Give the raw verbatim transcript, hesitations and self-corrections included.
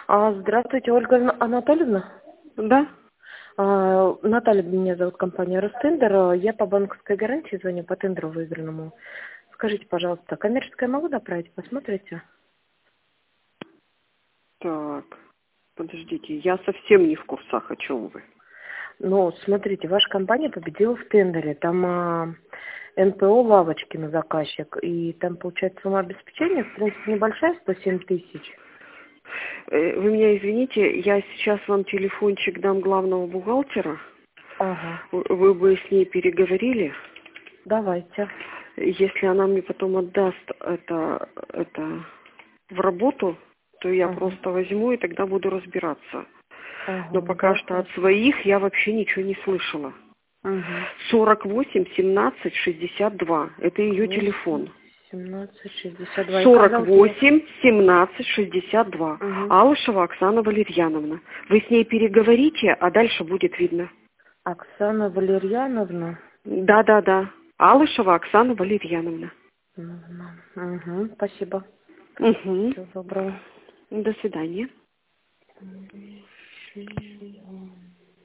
А, здравствуйте, Ольга Ана- Анатольевна. Да? А, Наталья, меня зовут, компания Ростендер. Я по банковской гарантии звоню, по тендеру выигранному. Скажите, пожалуйста, коммерческое могу направить? Посмотрите. Так, подождите, я совсем не в курсах, о чем вы. Ну, смотрите, ваша компания победила в тендере. Там а, эн пэ о Лавочкина заказчик. И там, получается, сумма обеспечения, в принципе, небольшая, сто семь тысяч. Э, Вы меня извините, я сейчас вам телефончик дам главного бухгалтера. Ага, Вы вы бы с ней переговорили. давайте. Если она мне потом отдаст это, это в работу, то я Ага, просто возьму и тогда буду разбираться. Но ага, пока да, что от хорошо. своих я вообще ничего не слышала. Угу. сорок восемь семнадцать шестьдесят два. Это ее восемь, телефон. семнадцать, шестьдесят два. И как сорок зовут ее? восемь семнадцать шестьдесят два. Угу. Алышева Оксана Валерьяновна. Вы с ней переговорите, а дальше будет видно. Оксана Валерьяновна. Да, да, да. Алышева Оксана Валерьяновна. Угу. Спасибо. Угу. Всего доброго. До свидания. Мгм.